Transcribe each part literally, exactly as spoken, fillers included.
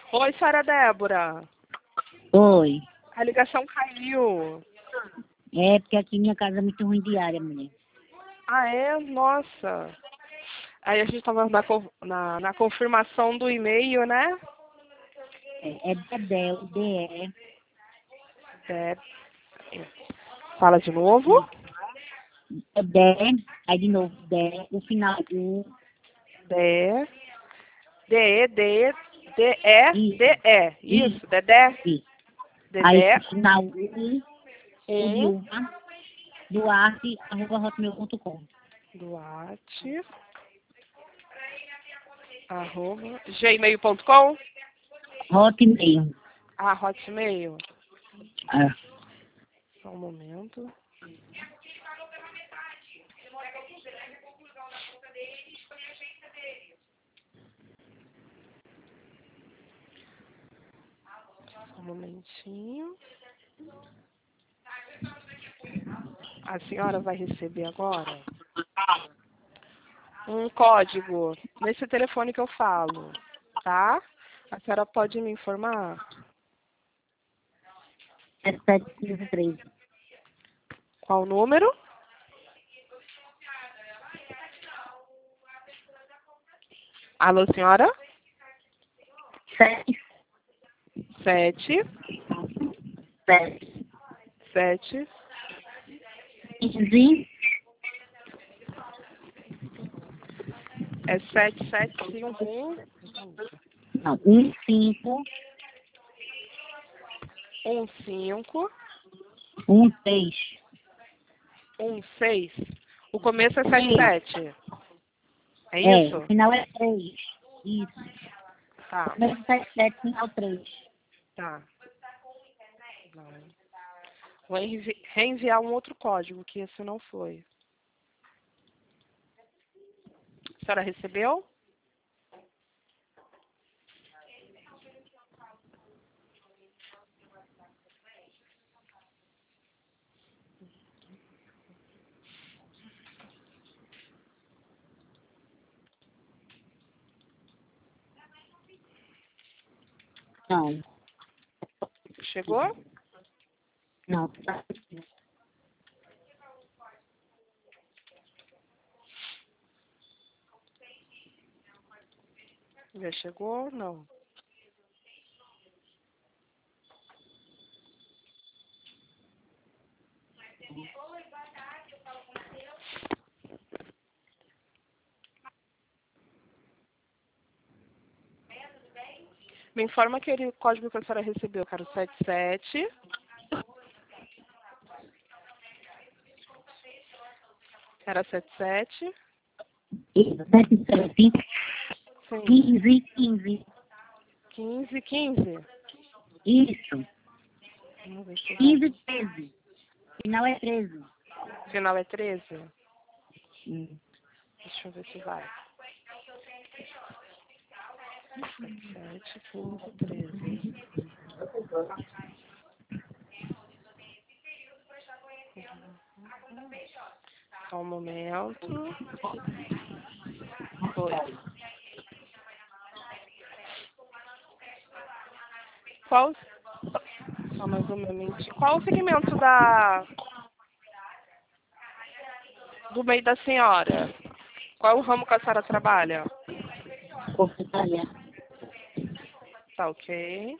Oi, senhora Débora. Oi. A ligação caiu. É, porque aqui minha casa é muito ruim de área, mulher. Ah, é? Nossa. Aí a gente estava na, co- na, na confirmação do e-mail, né? É, é Dedé, o D E. É, fala de novo. É Dedé, aí de novo, Dé, o final U, D, D, D, D, E, isso, D, E. Isso, Dedé. isso. Aí Dedé. o final U, U de Um. Uva, Duarte, arroba hotmail ponto com. Duarte. Arroba. Gmail ponto com. Hotmail. Ah, Hotmail. É. Só um momento. Só um momentinho. A senhora vai receber agora um código nesse telefone que eu falo, tá? A senhora pode me informar? É sete cinco três. Qual o número? Alô, senhora? Sete, Sete, sete, sete, quinze, é sete, sete, cinco, um, não, um, cinco, um, cinco, um, seis. um, seis. O começo é sete, sete. É É, o isso? final é três. Isso. Tá, Começo sete, sete, final três. tá. Vai. Vou envi- reenviar um outro código, que esse não foi. A senhora recebeu? Não, Chegou? não. Tá. Já chegou? Não. Me informa aquele código que a senhora recebeu, cara, sete sete. Era sete sete. Isso, sete, sete, Sim. quinze, quinze. quinze, quinze. Isso, Vamos ver se vai. quinze, treze. Final é treze. Final é treze? Hum. Deixa eu ver se vai. sete sete, quinze, treze. Só um momento. Foi. Qual... Só mais um momento. Qual o segmento da... do meio da senhora? Qual o ramo que a senhora trabalha? Confeitaria. Tá ok.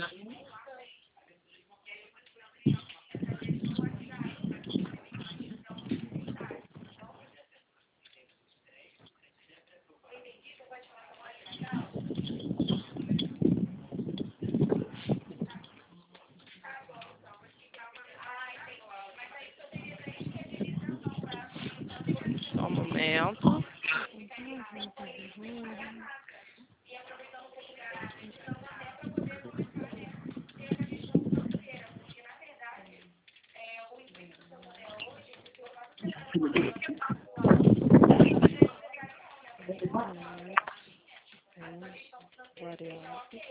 Só um momento. Variáveis.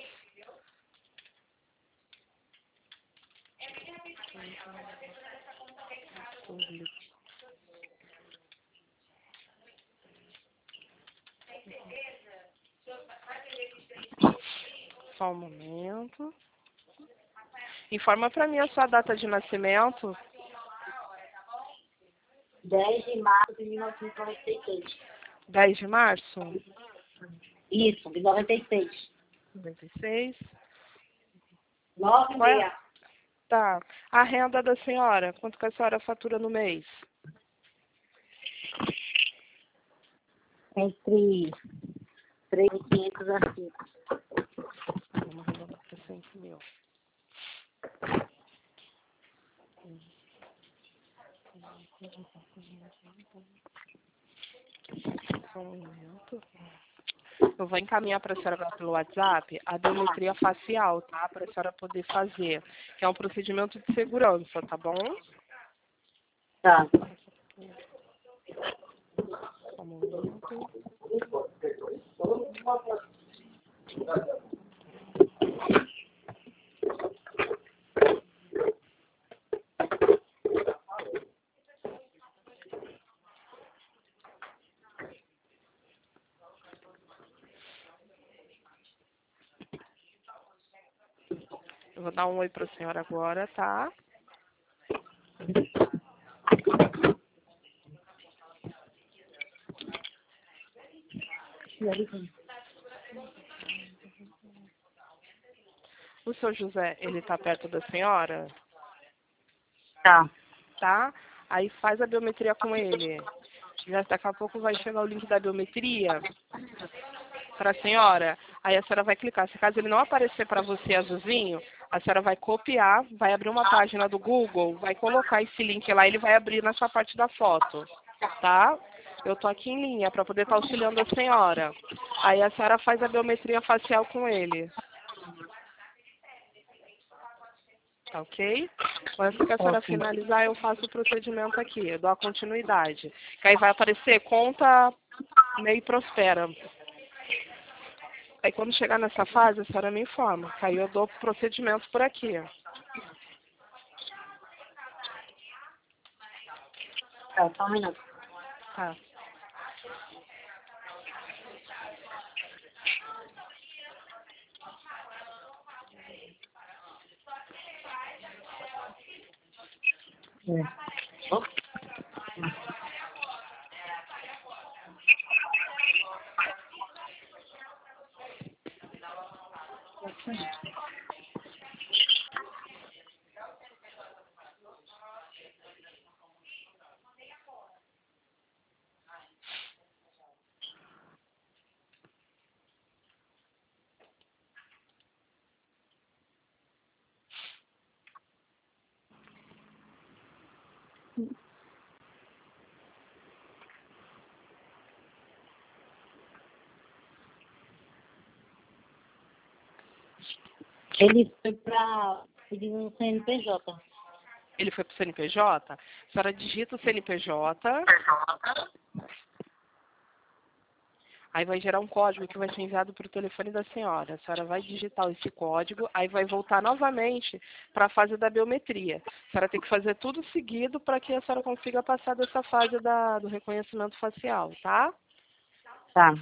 Só um momento. Informa para mim a sua data de nascimento. dez de março de mil novecentos e noventa e seis. dez de março? Isso, de noventa e seis. noventa e seis. nove e Qual é? meia. Tá. A renda da senhora, quanto que a senhora fatura no mês? Entre três mil e quinhentos a cinco. Vamos arredondar para cinco mil. Só um momento. Eu vou encaminhar para a senhora agora pelo WhatsApp a biometria facial, tá? Para a senhora poder fazer, que é um procedimento de segurança, tá bom? Tá. Só um momento. Eu vou dar um oi para a senhora agora, tá? O seu José, ele está perto da senhora? Tá. Tá? Aí faz a biometria com ele. Já daqui a pouco vai chegar o link da biometria para a senhora. Aí a senhora vai clicar. Se caso ele não aparecer para você azulzinho, a senhora vai copiar, vai abrir uma página do Google, vai colocar esse link lá, ele vai abrir nessa parte da foto, tá? Eu tô aqui em linha para poder estar auxiliando a senhora. Aí a senhora faz a biometria facial com ele. Tá ok? Quando que a senhora Ok. finalizar, eu faço o procedimento aqui, eu dou a continuidade. Que aí vai aparecer conta meio prospera. Aí quando chegar nessa fase, a senhora me informa. Que aí eu dou procedimento por aqui. Tá, só um minuto. Tá. Ele foi pra pedir um C N P J. Ele foi pro C N P J? A senhora digita o C N P J. Aí vai gerar um código que vai ser enviado para o telefone da senhora. A senhora vai digitar esse código, aí vai voltar novamente para a fase da biometria. A senhora tem que fazer tudo seguido para que a senhora consiga passar dessa fase da, do reconhecimento facial, tá? Tá.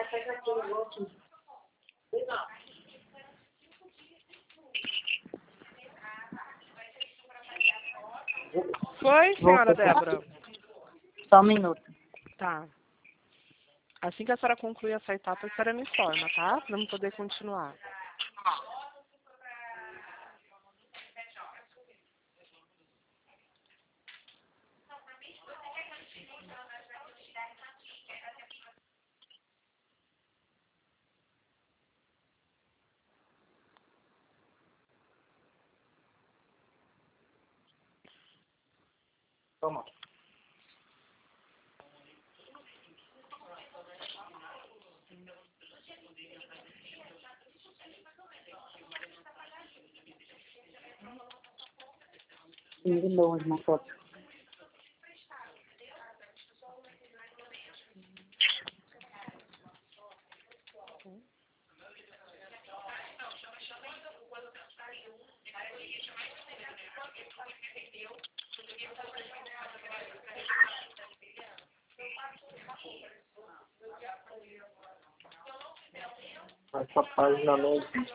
Foi, senhora Débora? Só um minuto. Tá. Assim que a senhora concluir essa etapa, a senhora me informa, tá? Para eu poder continuar. Toma. Sim, de novo na foto. Essa página não existe.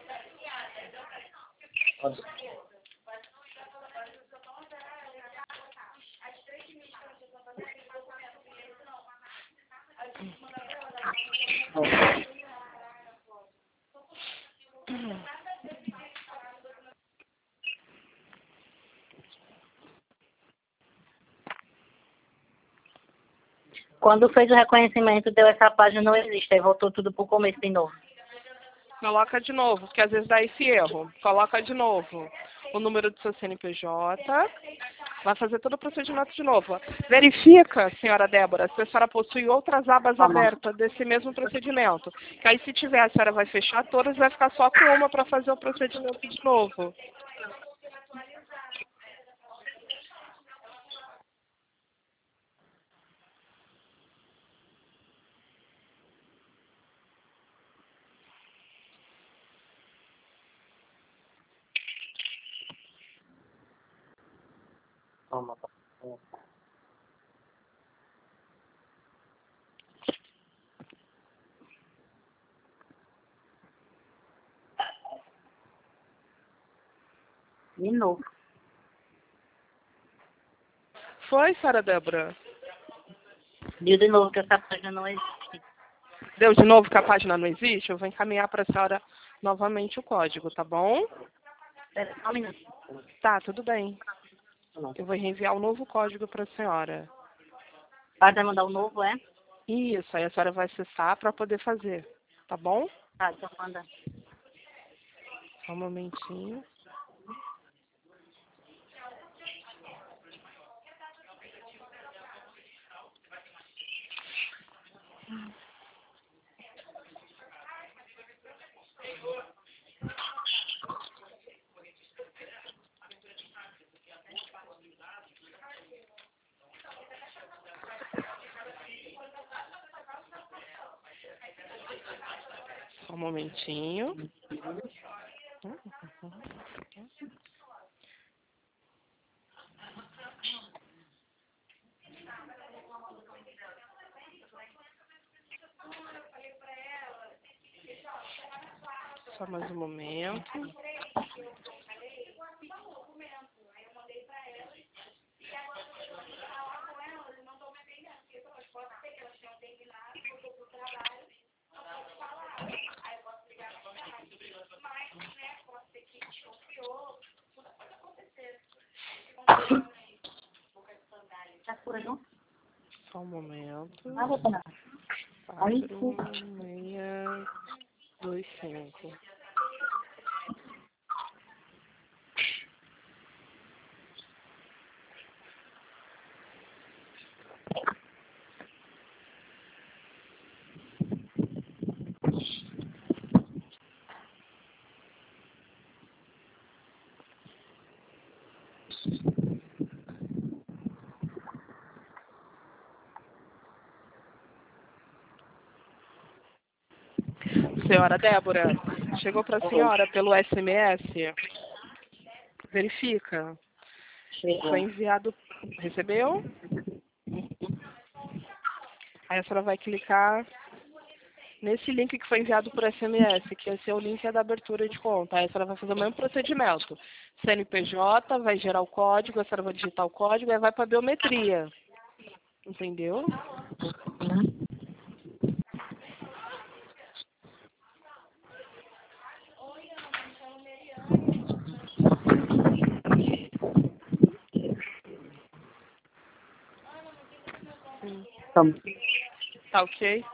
Quando fez o reconhecimento, deu essa página não existe. Aí voltou tudo pro começo de novo. Coloca de novo, porque às vezes dá esse erro. Coloca de novo o número do seu C N P J. Vai fazer todo o procedimento de novo. Verifica, senhora Débora, se a senhora possui outras abas Tá bom. abertas desse mesmo procedimento. Que aí, se tiver, a senhora vai fechar todas e vai ficar só com uma para fazer o procedimento de novo. Toma. De novo. Foi, senhora Débora? Deu de novo que essa página não existe. Deu de novo que a página não existe? Eu vou encaminhar para a senhora novamente o código, tá bom? Espera só um minuto. Tá, tudo bem. Eu vou reenviar o novo código para a senhora. Vai mandar o novo, é? Isso, aí a senhora vai acessar para poder fazer, tá bom? Tá, então manda. Só um momentinho. Só um momentinho. Só mais um momento. Tá por aí, não? Só um momento. Ah, vou pegar. Aí, Quatro, meia, dois, cinco. Senhora Débora, chegou para a senhora pelo S M S? Verifica. chegou. Foi enviado. Recebeu? Aí a senhora vai clicar Nesse link que foi enviado por S M S, que esse é o link da abertura de conta. Aí a senhora vai fazer o mesmo procedimento. C N P J, vai gerar o código, a senhora vai digitar o código e vai para a biometria. Entendeu? Tá. Tá ok?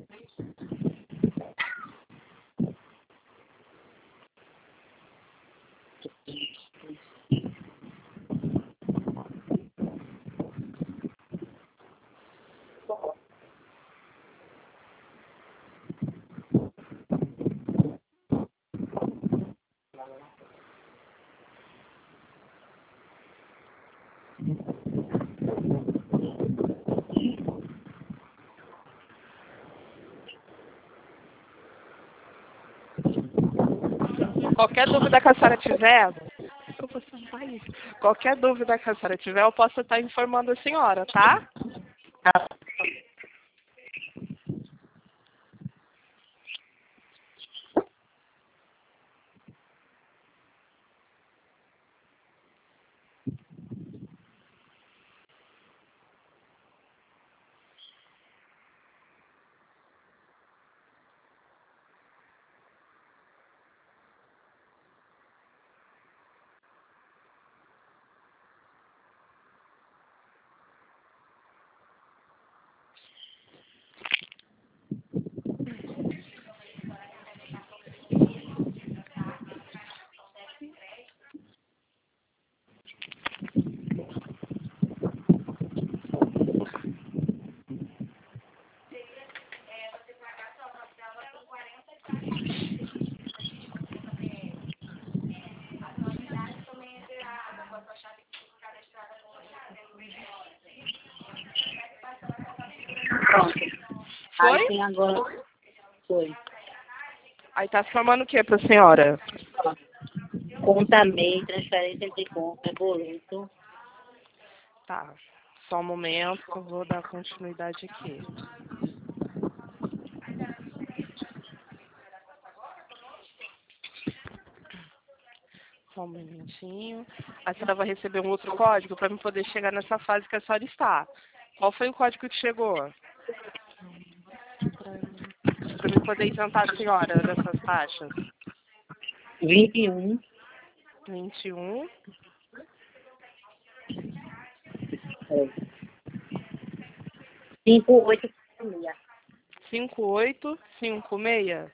Qualquer dúvida que a senhora tiver, eu vou sentar isso. Qualquer dúvida que a senhora tiver, eu posso estar informando a senhora, tá? Pronto. Foi? Aí tem agora. Foi. Aí tá formando o que pra senhora? Conta M E I, transferência entre conta, boleto. Tá. Só um momento que eu vou dar continuidade aqui. Só um minutinho. A senhora vai receber um outro código para eu poder chegar nessa fase que a senhora está. Qual foi o código que chegou? Para eu poder isentar a senhora dessas taxas. vinte e um. vinte e um. É. cinco oito seis. cinco oito cinco seis.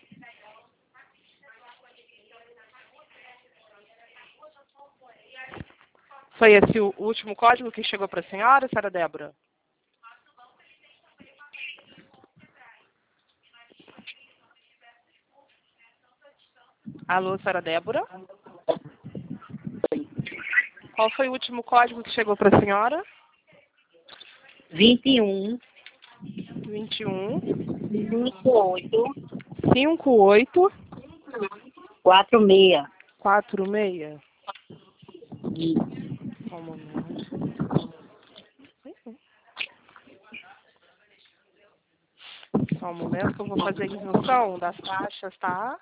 Foi esse o último código que chegou para a senhora, senhora Débora? Alô, senhora Débora? Qual foi o último código que chegou para a senhora? vinte e um. vinte e um. cinco oito. cinco oito. quatro seis. quatro seis. Só um momento. Só um momento que eu vou fazer a isenção das taxas, tá?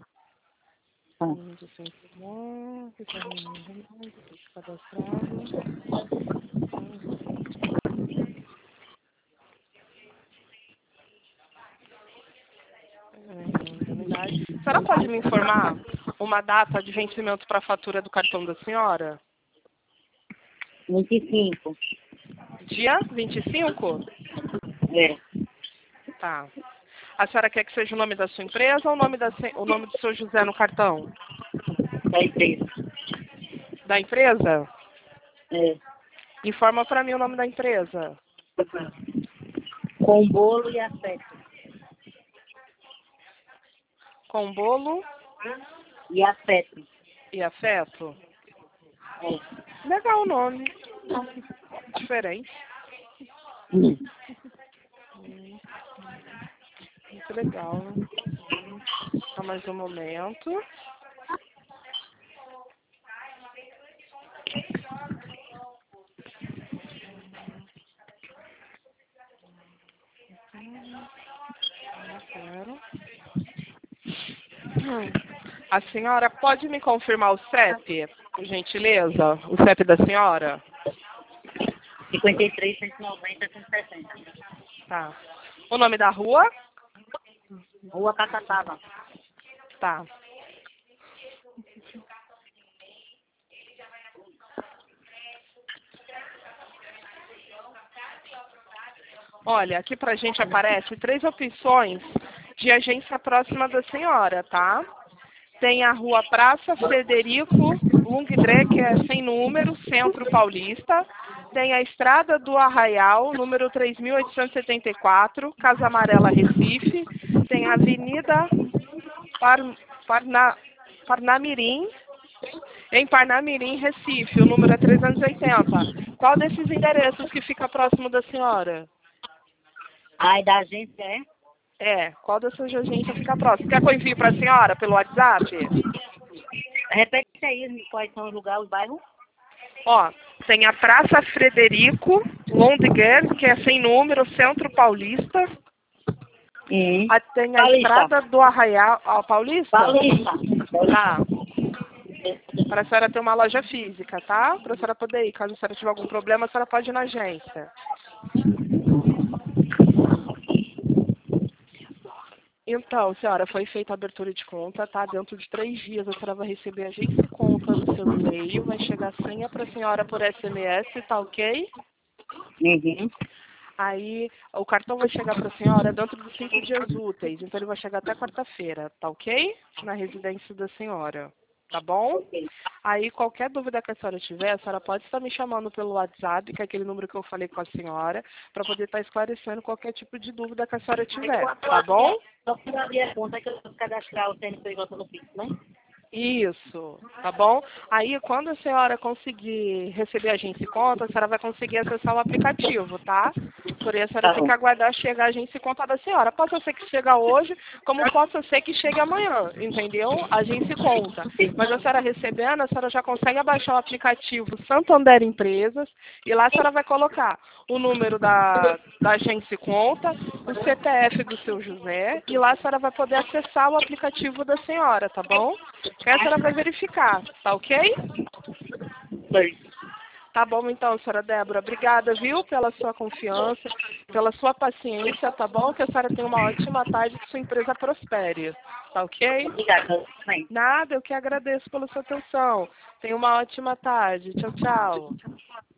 A senhora pode me informar uma data de vencimento para a fatura do cartão da senhora? vinte e cinco. Dia vinte e cinco? É. Tá. A senhora quer que seja o nome da sua empresa ou o nome, da, o nome do seu José no cartão? Da empresa. Da empresa? É. Informa para mim o nome da empresa. Com bolo e afeto. Com bolo E afeto. e afeto? É. Legal o nome. Diferente. Hum. Muito legal, né? Só mais um momento. A senhora pode me confirmar o C E P, por gentileza? O C E P da senhora? cinquenta e três, cento e noventa, cento e sessenta. Tá. O nome da rua? Rua Caçatava. Tá. Olha, aqui pra gente aparece três opções de agência próxima da senhora, tá? Tem a rua Praça Frederico Lundgren, que é sem número, Centro Paulista. Tem a Estrada do Arraial, número três mil oitocentos e setenta e quatro, Casa Amarela, Recife. Tem a Avenida Par, Parna, Parnamirim, em Parnamirim, Recife. O número é trezentos e oitenta. Qual desses endereços que fica próximo da senhora? Ai, da agência é? É, qual dessas agências fica próximo? Quer que eu envie para a senhora pelo WhatsApp? Repete aí quais são os lugares, os bairros. Ó, tem a Praça Frederico Lundgren, que é sem número, Centro Paulista. Uhum. A, tem a Paulista. Estrada do Arraial, ó, Paulista? Paulista. Tá. Para a senhora ter uma loja física, tá? Para a senhora poder ir. Caso a senhora tiver algum problema, a senhora pode ir na agência. Então, senhora, foi feita a abertura de conta, tá? Dentro de três dias a senhora vai receber a agência de conta no seu e-mail, vai chegar a senha para a senhora por S M S, tá ok? Uhum. Aí o cartão vai chegar para a senhora dentro de cinco dias úteis, então ele vai chegar até quarta-feira, tá ok? Na residência da senhora, tá bom? Aí qualquer dúvida que a senhora tiver, a senhora pode estar me chamando pelo WhatsApp, que é aquele número que eu falei com a senhora, para poder estar esclarecendo qualquer tipo de dúvida que a senhora tiver, tá bom? Só para abrir a conta que eu vou cadastrar o C N P J no Pix, né? Isso, tá bom? Aí, quando a senhora conseguir receber a agência e conta, a senhora vai conseguir acessar o aplicativo, tá? Por isso, a senhora Tá tem bom. que aguardar chegar a agência e conta da senhora. Pode ser que chegue hoje, como pode ser que chegue amanhã, entendeu? A agência e conta. Mas a senhora recebendo, a senhora já consegue abaixar o aplicativo Santander Empresas e lá a senhora vai colocar o número da, da agência e conta, o C P F do seu José e lá a senhora vai poder acessar o aplicativo da senhora, tá bom? Que a senhora vai verificar, tá ok? Bem. Tá bom então, senhora Débora. Obrigada, viu, pela sua confiança, pela sua paciência, tá bom? Que a senhora tenha uma ótima tarde, que sua empresa prospere, tá ok? Obrigada. Bem. Nada, eu que agradeço pela sua atenção. Tenha uma ótima tarde. Tchau, tchau.